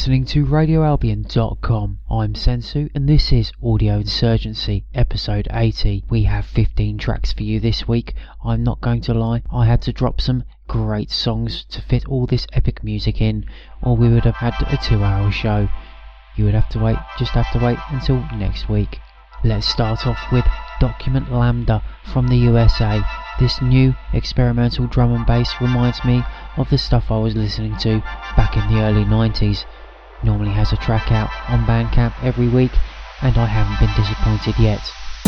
listening to RadioAlbion.com. I'm Sensu and this is Audio Insurgency, episode 80. We have 15 tracks for you this week. I'm not going to lie, I had to drop some great songs to fit all this epic music in, or we would have had a 2-hour show. You would have to wait until next week. Let's start off with Document Lambda from the USA. This new experimental drum and bass reminds me of the stuff I was listening to back in the early 90s. Normally has a track out on Bandcamp every week, and I haven't been disappointed yet.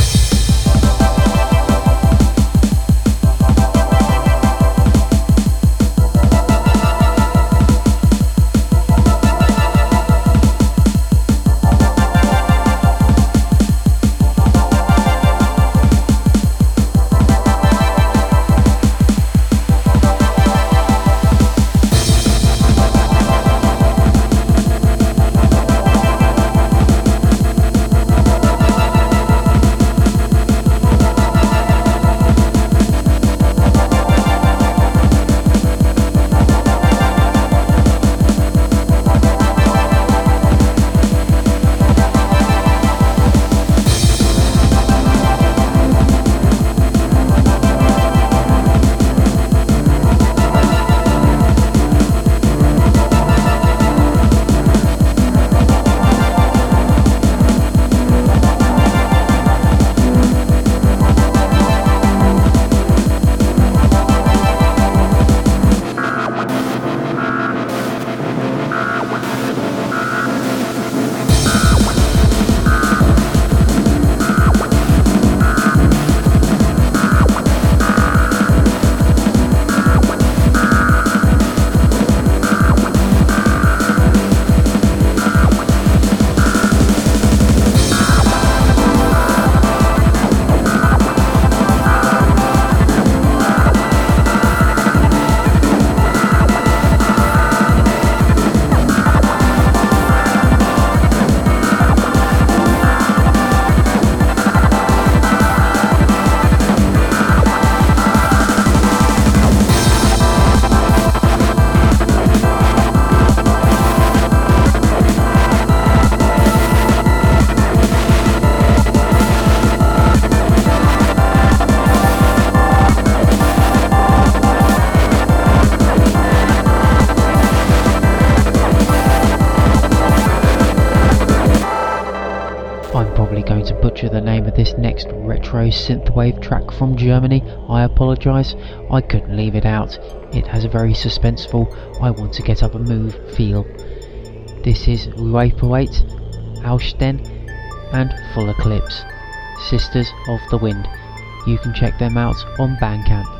The name of this next retro synthwave track from Germany. I apologise, I couldn't leave it out. It has a very suspenseful, I want to get up and move feel. This is Vaporweight, Austen and Full Eclipse, Sisters of the Wind. You can check them out on Bandcamp.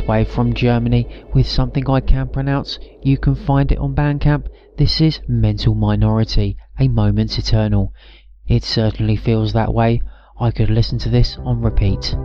synthwave from Germany with something I can pronounce. You can find it on Bandcamp. This is Mental Minority, A Moment Eternal. It certainly feels that way. I could listen to this on repeat.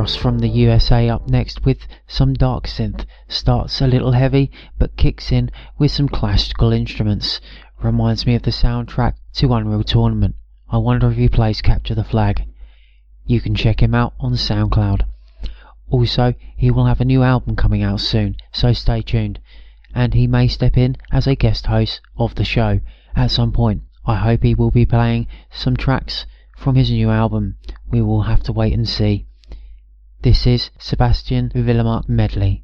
Ross from the USA up next with some dark synth. Starts a little heavy but kicks in with some classical instruments. Reminds me of the soundtrack to Unreal Tournament. I wonder if he plays Capture the Flag. You can check him out on SoundCloud. Also, he will have a new album coming out soon, so stay tuned. And he may step in as a guest host of the show at some point. I hope he will be playing some tracks from his new album. We will have to wait and see. This is Sebastian Villemark Medley.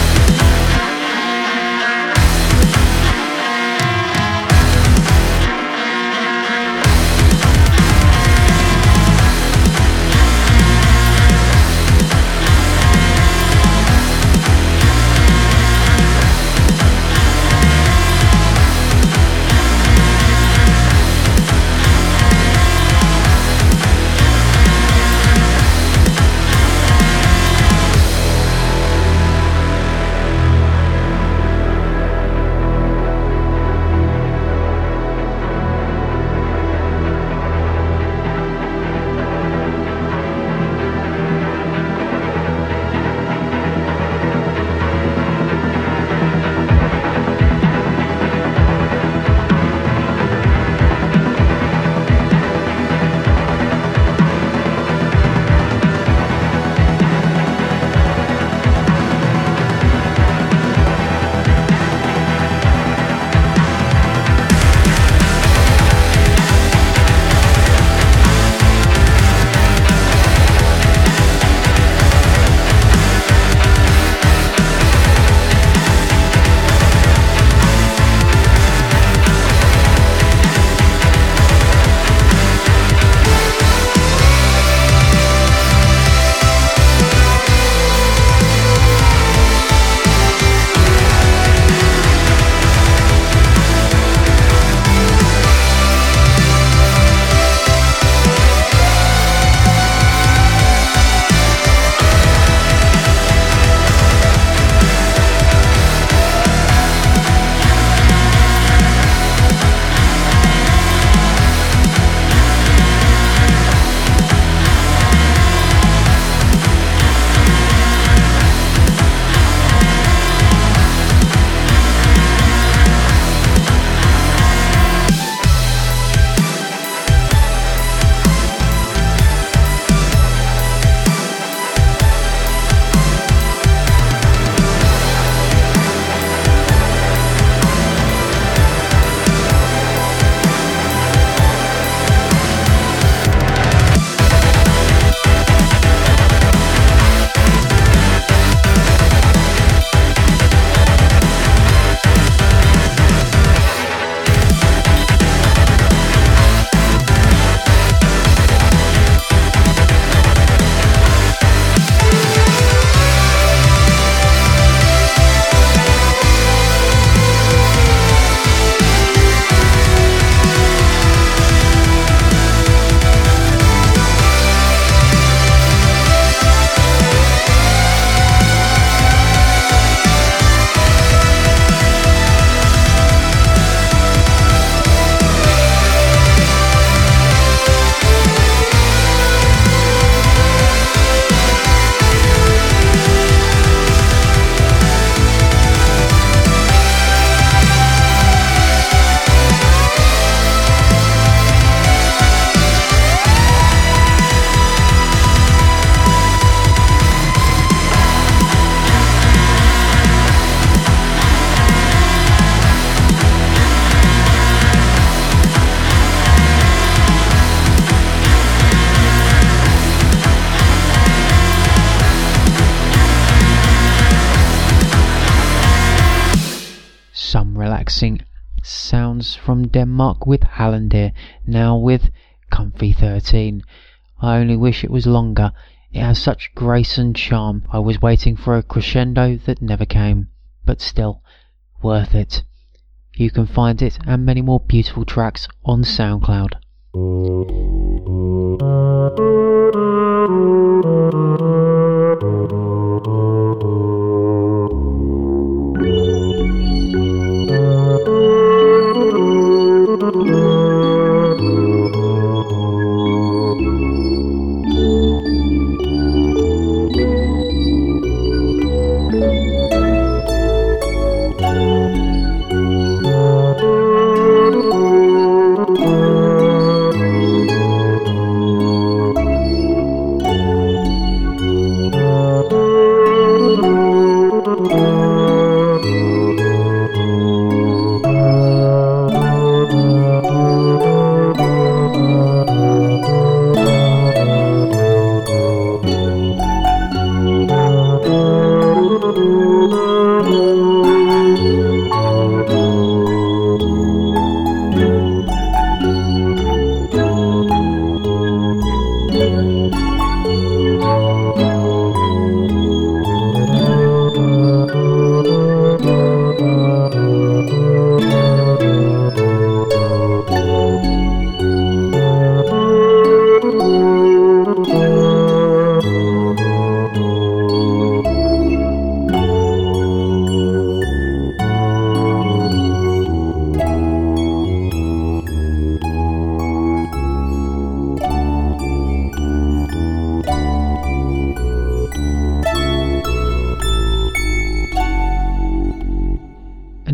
Relaxing sounds from Denmark with Hallandir, now with Comfy 13. I only wish it was longer. It has such grace and charm. I was waiting for a crescendo that never came, but still, worth it. You can find it and many more beautiful tracks on SoundCloud.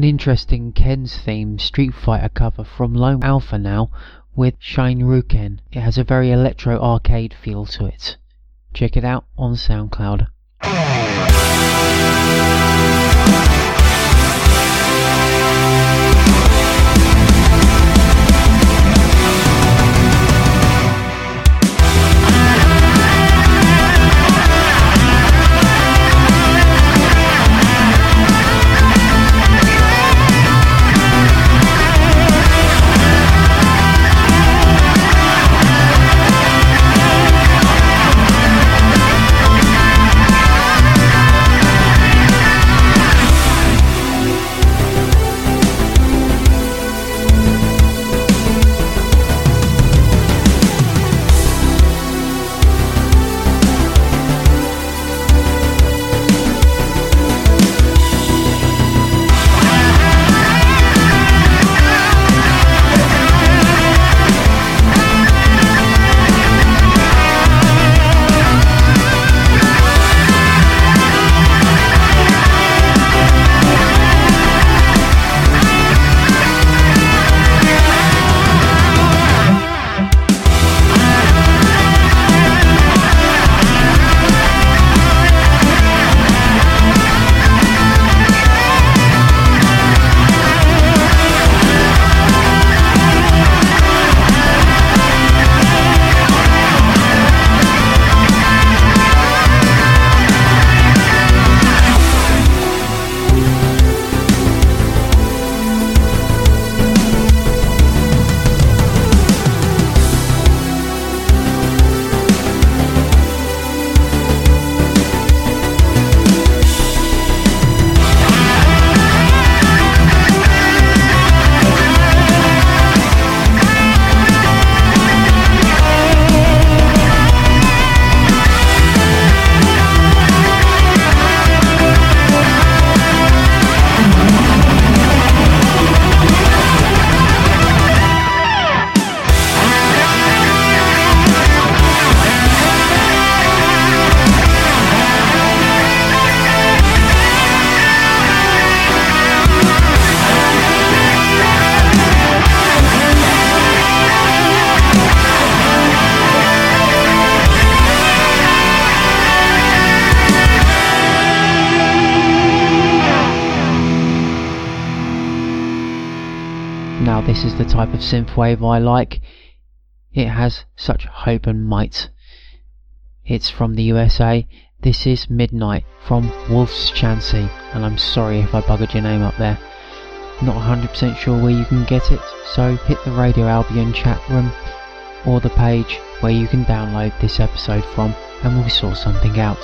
an interesting Ken's theme Street Fighter cover from Lone Alpha now with Shane Ruken. It has a very electro arcade feel to it. Check it out on SoundCloud. Now this is the type of synthwave I like. It has such hope and might. It's from the USA. This is Midnight from Wolf's Chansey, and I'm sorry if I buggered your name up there. Not 100% sure where you can get it, so hit the Radio Albion chat room or the page where you can download this episode from, and we'll sort something out.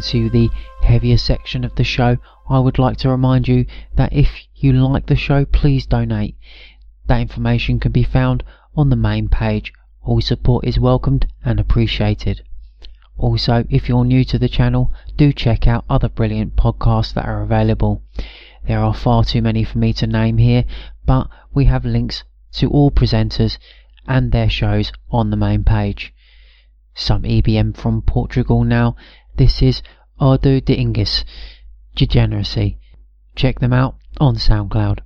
into the heavier section of the show, I would like to remind you that if you like the show, please donate. That information can be found on the main page. All support is welcomed and appreciated. Also, if you're new to the channel, do check out other brilliant podcasts that are available. There are far too many for me to name here, but we have links to all presenters and their shows on the main page. Some EBM from Portugal now. This is Ardu de Ingis, Degeneracy. Check them out on SoundCloud.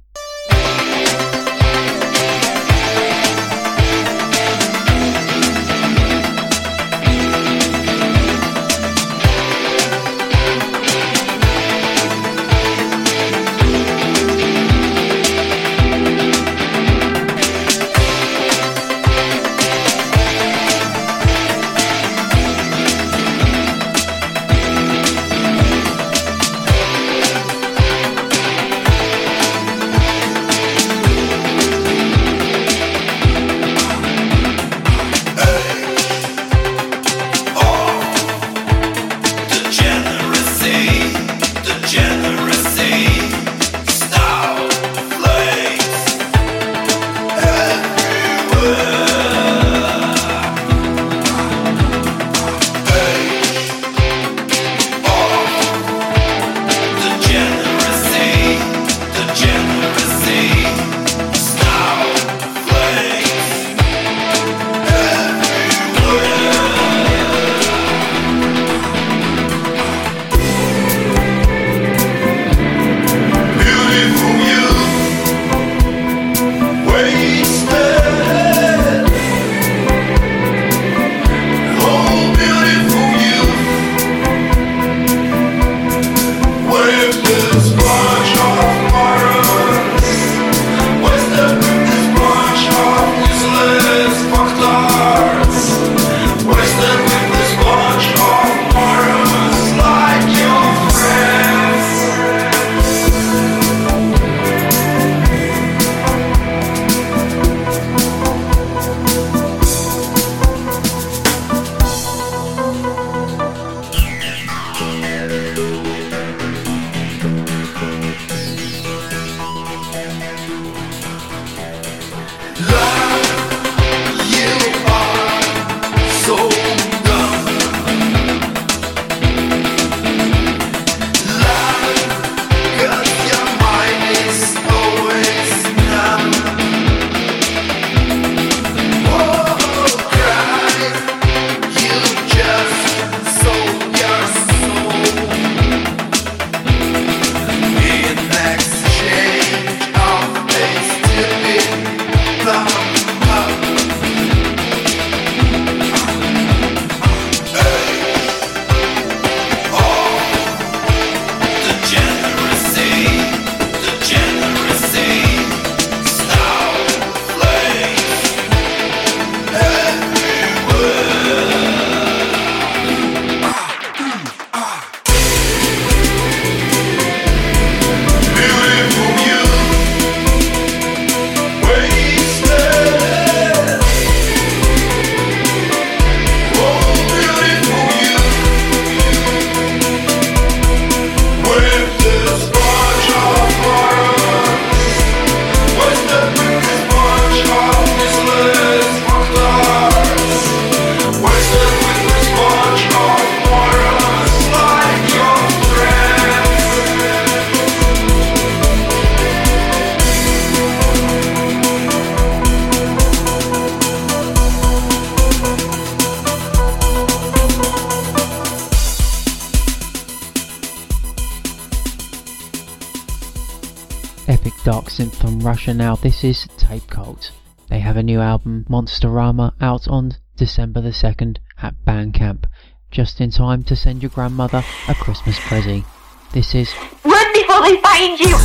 Epic dark synth from Russia now. This is Tape Cult. They have a new album, Monsterama, out on December the 2nd at Bandcamp, just in time to send your grandmother a Christmas present. This is Run before they find you!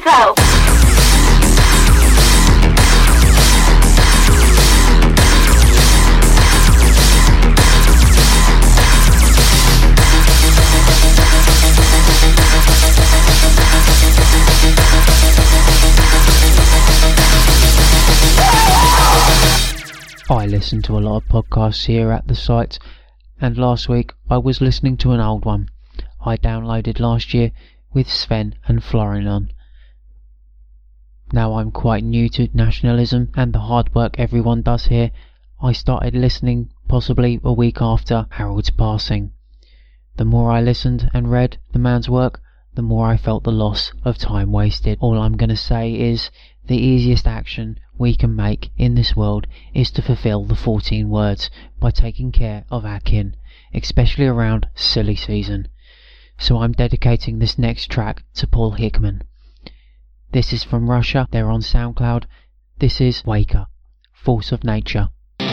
go. I listen to a lot of podcasts here at the site, and last week I was listening to an old one I downloaded last year with Sven and Florin on. Now I'm quite new to nationalism and the hard work everyone does here. I started listening possibly a week after Harold's passing. The more I listened and read the man's work, the more I felt the loss of time wasted. All I'm going to say is the easiest action we can make in this world is to fulfill the 14 words by taking care of our kin, especially around silly season. So I'm dedicating this next track to Paul Hickman. This is from Russia, they're on SoundCloud. This is Waker, Force of Nature.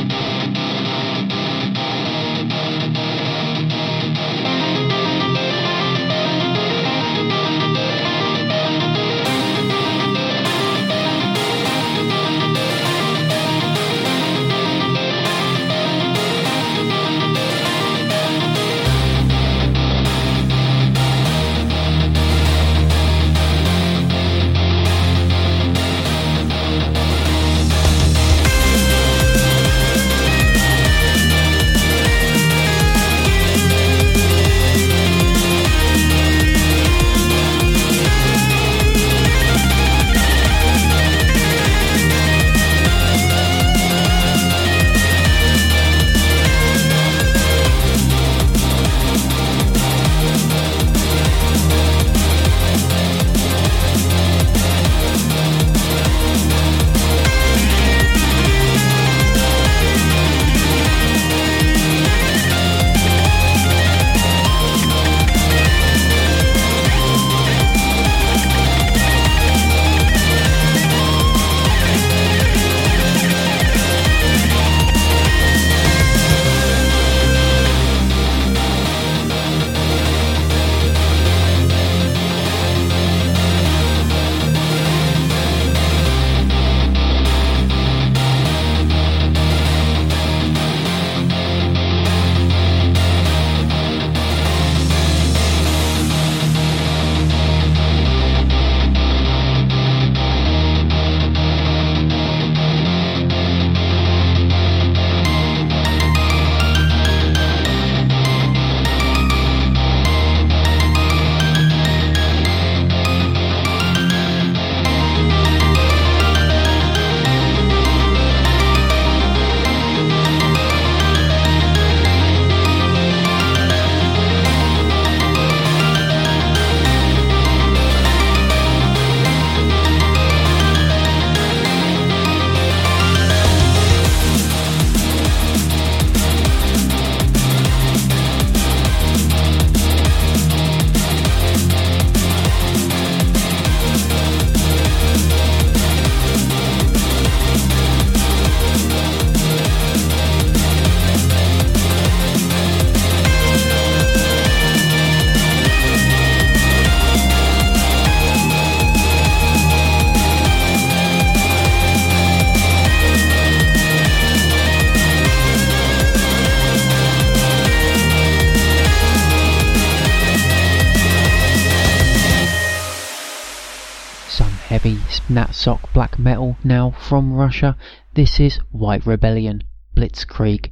Heavy Natsock black metal now from Russia. This is White Rebellion, Blitzkrieg.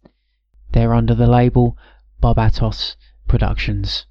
They're under the label Barbatos Productions.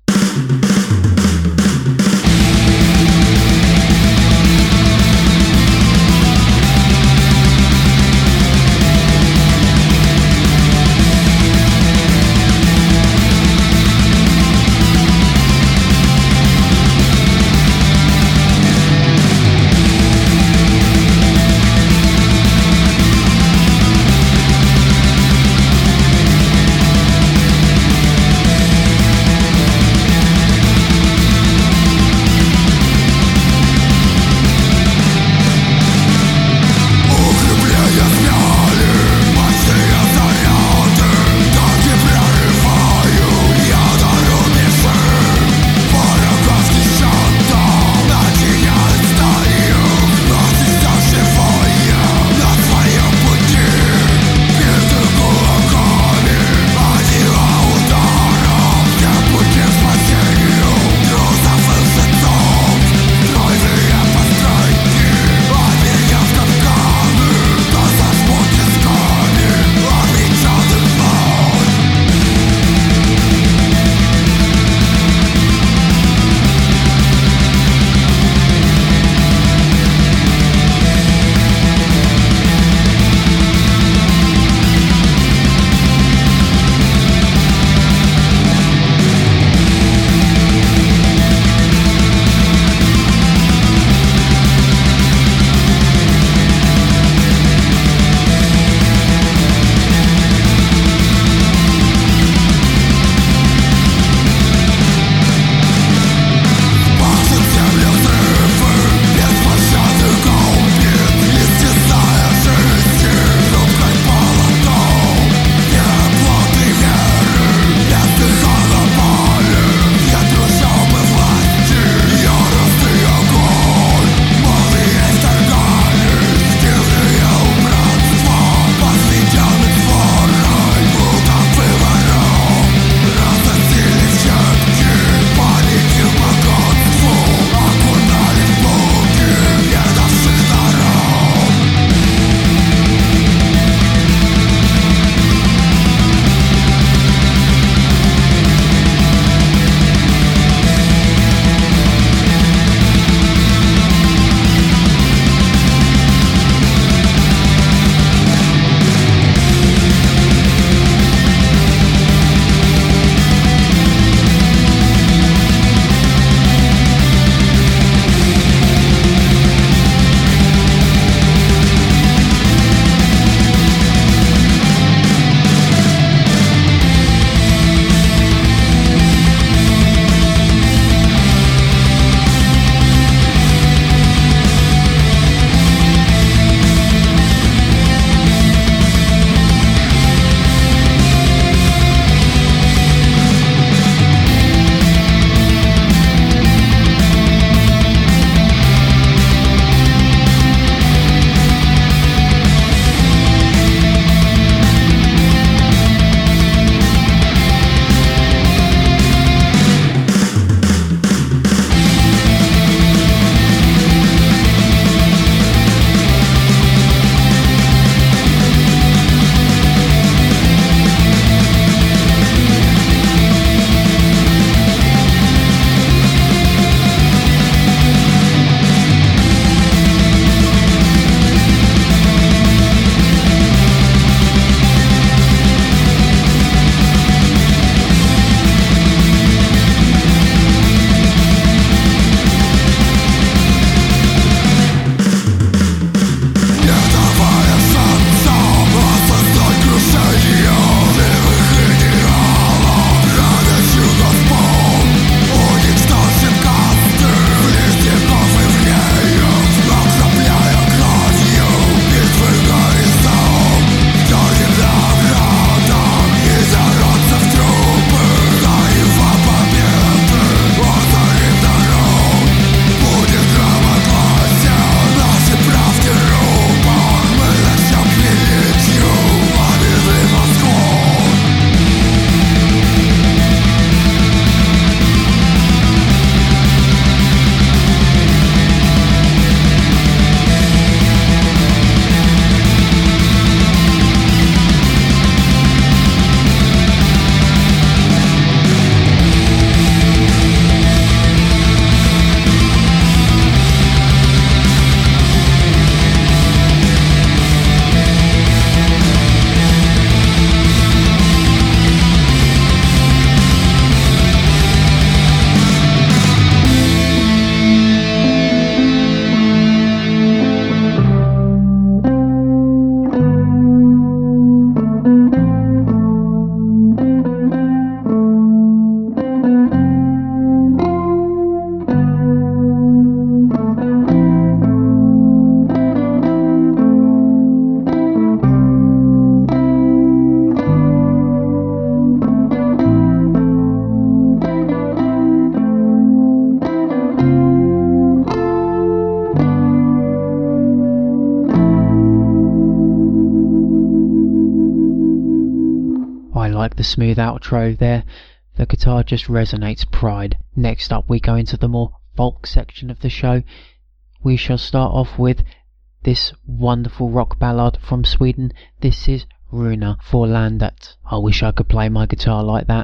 the smooth outro there. The guitar just resonates pride. Next up we go into the more folk section of the show. We shall start off with this wonderful rock ballad from Sweden. This is Runa for Landet. I wish I could play my guitar like that.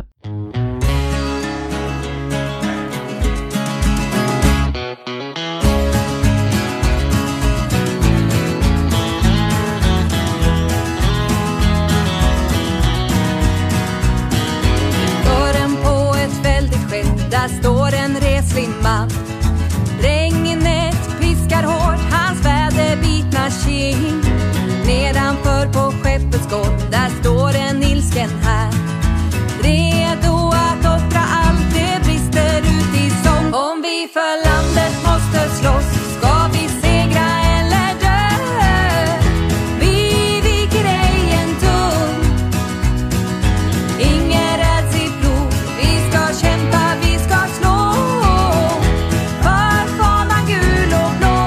Där står en reslig man. Regnet piskar hårt hans väderbitna kind. Nedanför på skeppets golv där står en ilsken här, redo att offra allt det brister ut i sång. Om vi för landet måste slåss, ska vi segra eller dö? Vi viker ej en tum. Ingen räds i blod. Vi ska kämpa, vi ska slå för fanan gul och blå.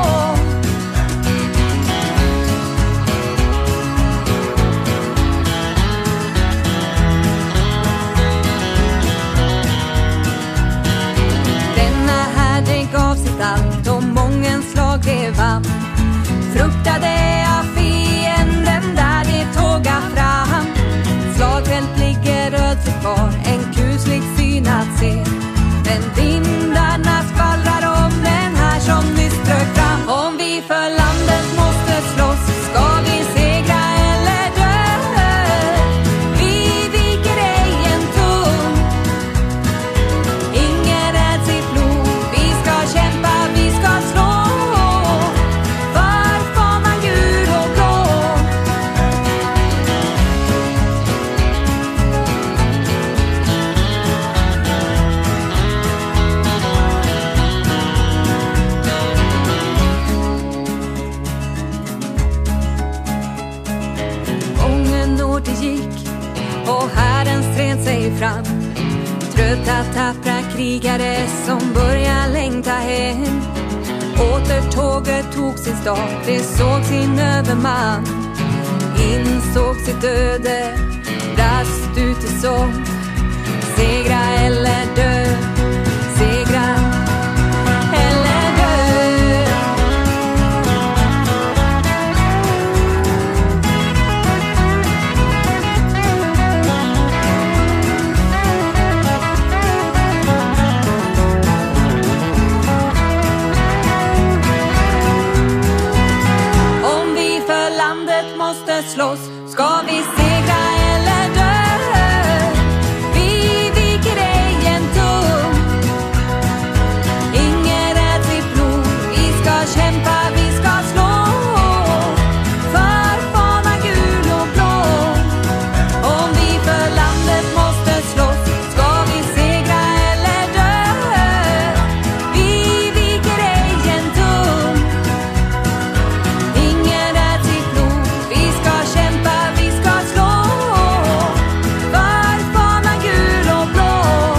Denna herde gav sitt allt och mången slag det vann. Fruktade av fienden där det tåga fram. Slagfält ligger ödsligt kvar, en kuslig syn att se. Men vindarna skvallrar om den här som nyss strök fram. Om vi för landet måste slåss, ska vi segra eller dö? Vi viker ej en tum. Ingen räds i blod. Vi ska kämpa, vi ska slå för fanan gul och blå. Mången år det gick och Herren stred sig fram. Trötta tappra krigare som börjar längta hem. Åter tåget tog sin start, det såg sin överman. Insåg sitt öde, brast ut i sång. Segra eller dö, segra eller dö. Om vi för landet måste slåss, ska vi segra eller dö? Vi viker ej en tum. Ingen räds i blod. Vi ska kämpa, vi ska slå för fanan gul och blå. Om vi för landet måste slåss, ska vi segra eller dö? Vi viker ej en tum. Ingen räds i blod. Vi ska kämpa, vi ska slå för fanan gul och blå.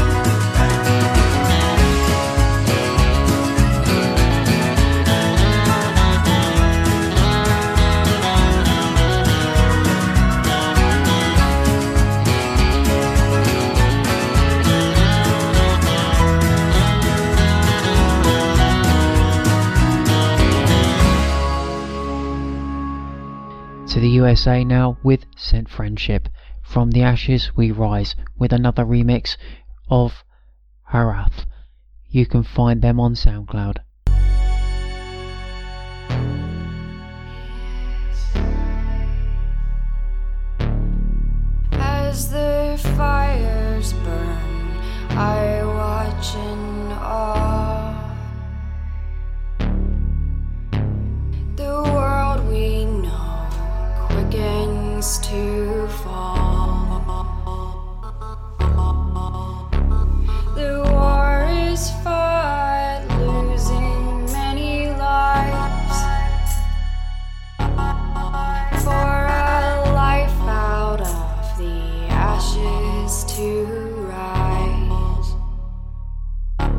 To the USA now with Sent Friendship. From the Ashes We Rise with another remix of Harath. You can find them on SoundCloud. As the fires burn, I watch in awe. The world we know quickens to fall. The war is fought, losing many lives for a life out of the ashes to rise.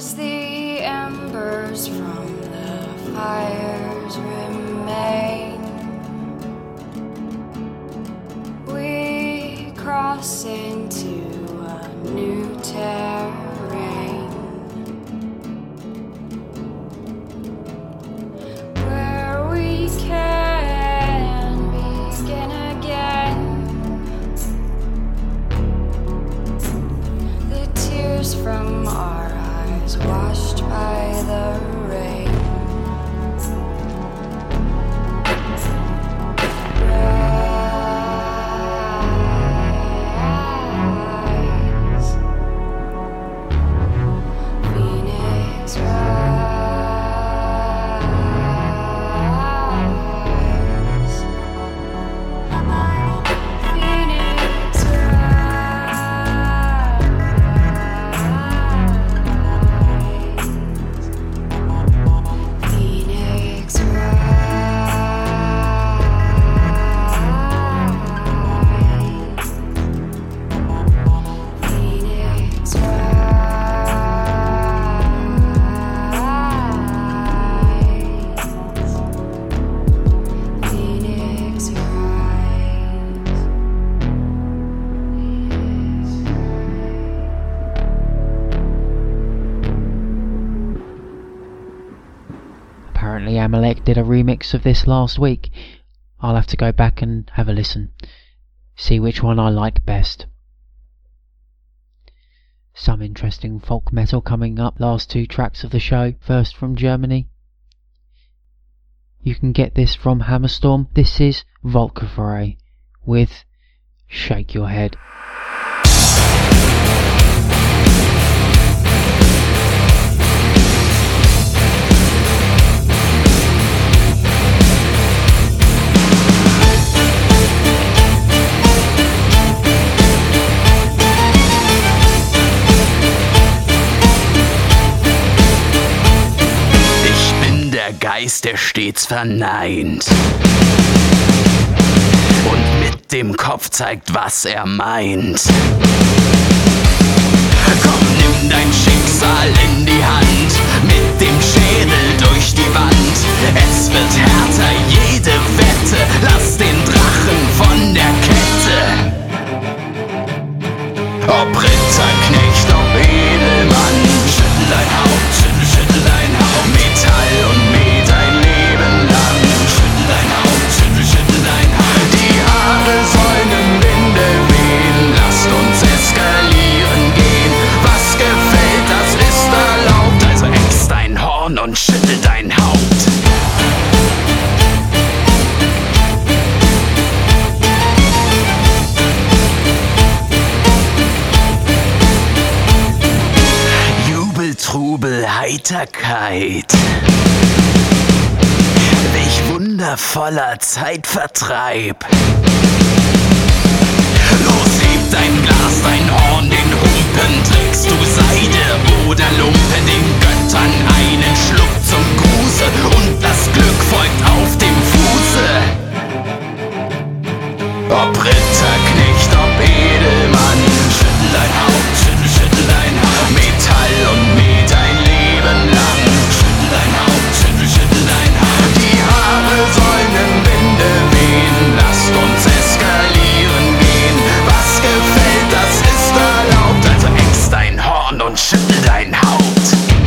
as the embers from the fires remain, we cross into a new terrain, where we can begin again. The tears from our eyes washed by the rain. Rise, Phoenix, rise. Phoenix, Phoenix, Phoenix, Phoenix, Apparently Amalek did a remix of this last week. I'll have to go back and have a listen, see which one I like best. Some interesting folk metal coming up. Last two tracks of the show. First from Germany. You can get this from Hammerstorm. This is Volkerfrei with Shake Your Head. Ich bin der Geist, der stets verneint und mit dem Kopf zeigt, was er meint. Komm, nimm dein Schicksal in die Hand, mit dem Schädel durch die Wand. Es wird härter, jede Wette, lass den Drachen von der Kette. Ob Ritterknecht, ob Edelmann, schüttel dein Haupt, schüttel dein Haupt. Metall und Met ein Leben lang, schüttel dein Haupt, schüttel dein Haupt. Die Haare sollen im Winde wehen, lasst uns eskalieren gehen. Was gefällt, das ist erlaubt, also ex dein Horn und schüttel dein Haupt. Trubel, Heiterkeit, welch wundervoller Zeitvertreib. Los, heb dein Glas, dein Horn, den Humpen, trägst du Seide oder Lumpen, den Göttern einen Schluck zum Gruße und das Glück folgt auf dem Fuße. Ob Ritterknecht, ob Edelmann, schüttel dein Haupt, schüttel dein Haupt. Metall und Met ein Leben lang, schüttel dein Haupt, schüttel dein Haupt. Die Haare sollen im Winde wehen, lasst uns eskalieren gehen. Was gefällt, das ist erlaubt, also ex dein Horn und schüttel dein Haupt.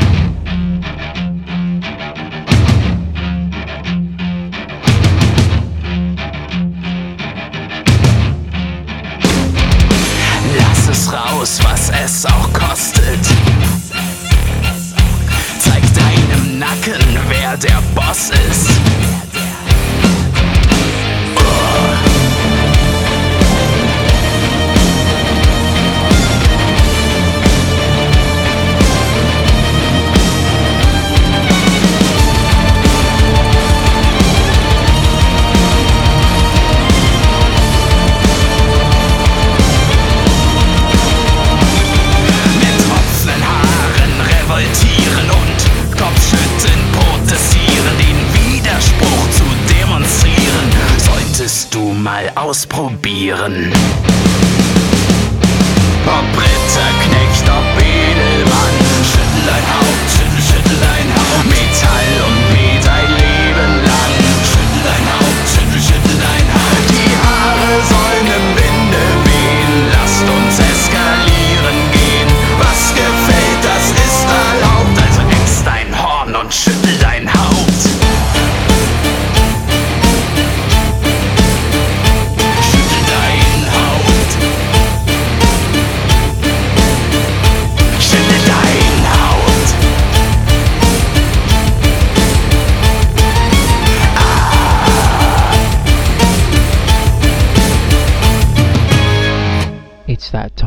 Raus, was es auch kostet. Zeig deinem Nacken, wer der Boss ist. Mal ausprobieren. Ob Ritterknecht, ob Edelmann, schüttel dein Haupt.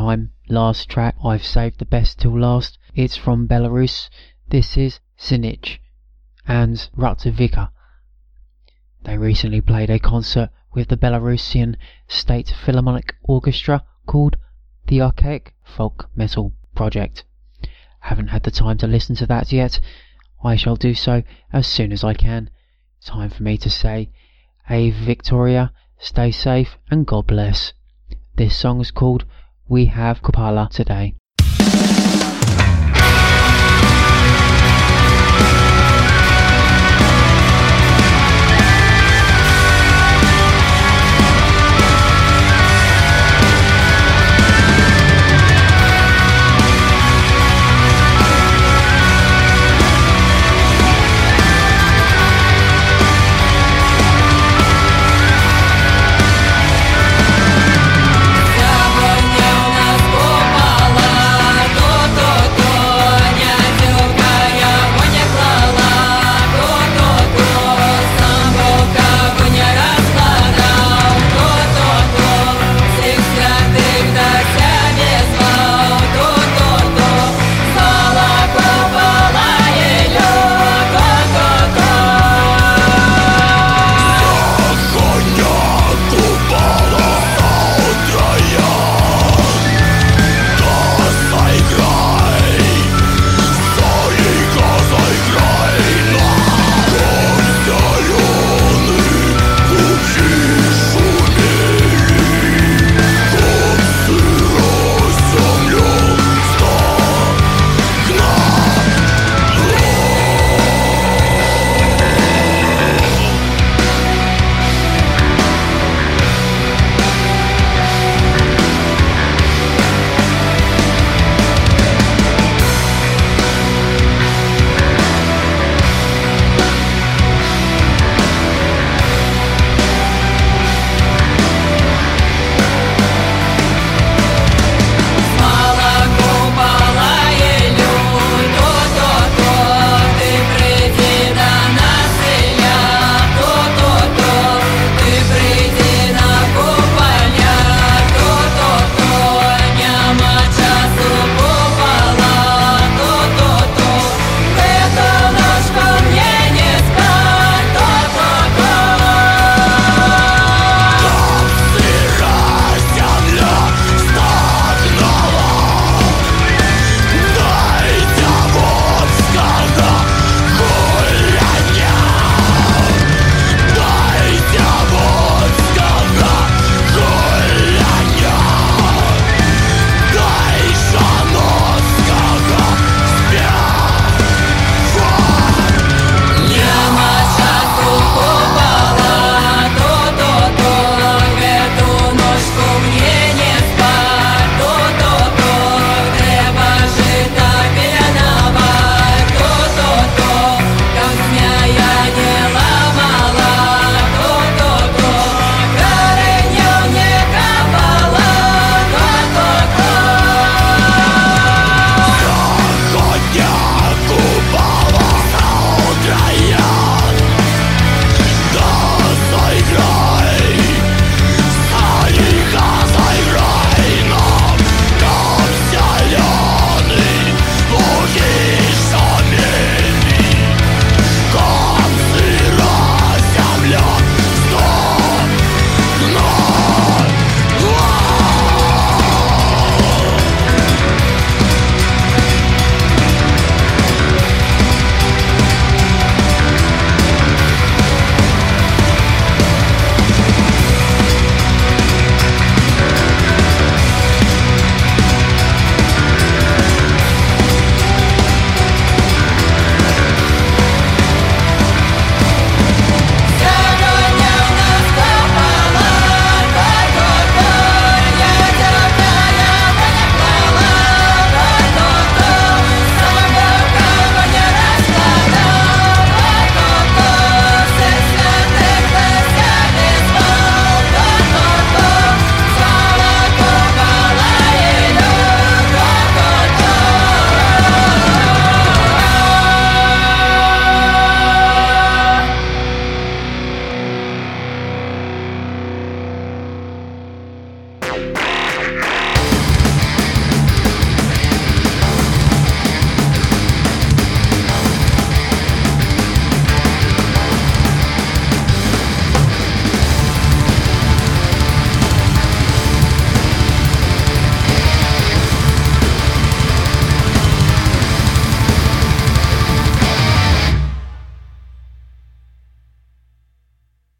time, last track. I've saved the best till last. It's from Belarus. This is Sinich and Rutavika. They recently played a concert with the Belarusian State Philharmonic Orchestra called the Archaic Folk Metal Project. Haven't had the time to listen to that yet. I shall do so as soon as I can. Time for me to say, Ave Victoria, stay safe and God bless. This song is called We Have Kupala Today.